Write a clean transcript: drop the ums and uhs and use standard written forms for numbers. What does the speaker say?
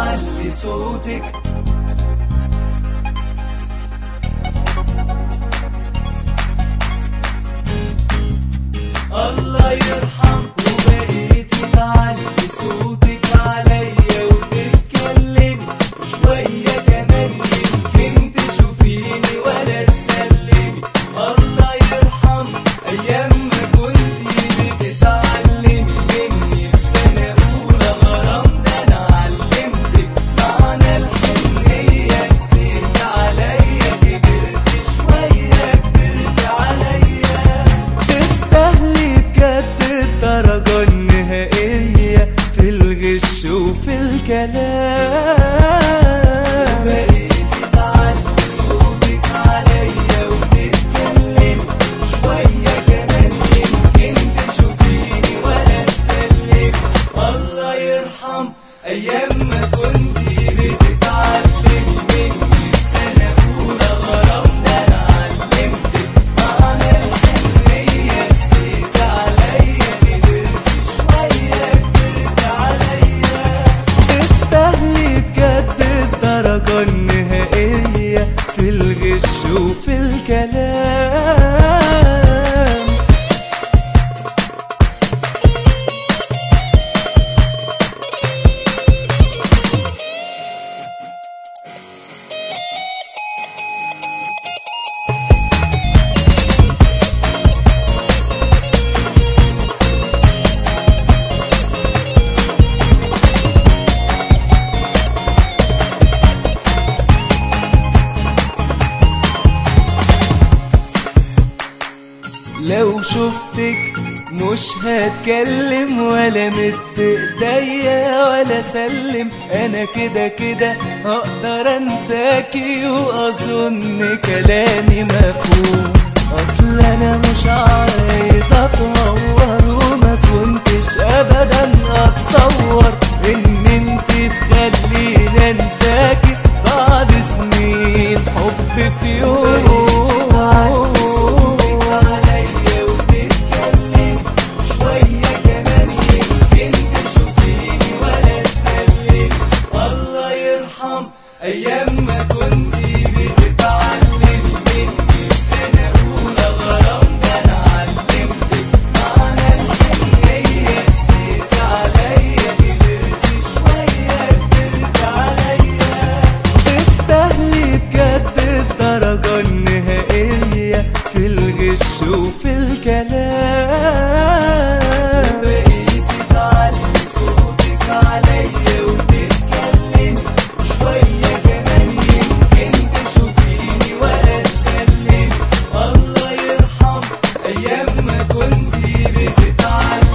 تعلي صوتك. الله يرحم وبقيتي تعلي صوتك عليا وتتكلمي شوية كمان يمكن تشوفيني ولا تسلمي. الله يرحم أيام ما كنتي بتتعلمي مني في سنة أولى غرام، ده أنا علمتك معنى الحنية. نسيت عليا كبرت شوية كبرت عليا. تستاهلي بجد الدرجة النهائية في الغش وفي الكلام. بقيتي تعلي صوتك عليا وتتكلمي شوية كمان يمكن تشوفيني ولا تسلمي. الله يرحم أيام ما كنتي بتتعلمي مني في سنة أولى غرام، ده أنا علمتك معنى الحنية. نسيت عليا كبرت شوية كبرت عليا. تستاهلي بجد الدرجة النهائية في الغش وفي الكلام. لو شفتك مش هتكلم ولا مد ايديا ولا سلم. انا كده كده هقدر انساكي واظن كلامي مفهوم. اصل انا مش عايز اتهور وما كنتش ابدا اتصور ان انتي تخليني انساكي بعد سنين حب في يوم. أيام ما كنتي بتتعلمي مني في سنة أولى غرام، ده أنا علمتك معنى الحنية. نسيت عليا كبرت شوية كبرت عليا. تستاهلي بجد الدرجة النهائية في الغش وفي الكلام. بقيتي تعلي صوتك عليا وتتكلمي شوية كمان يمكن تشوفيني ولا تسلمي. الله يرحم أيام ما كنتي بتتعلمي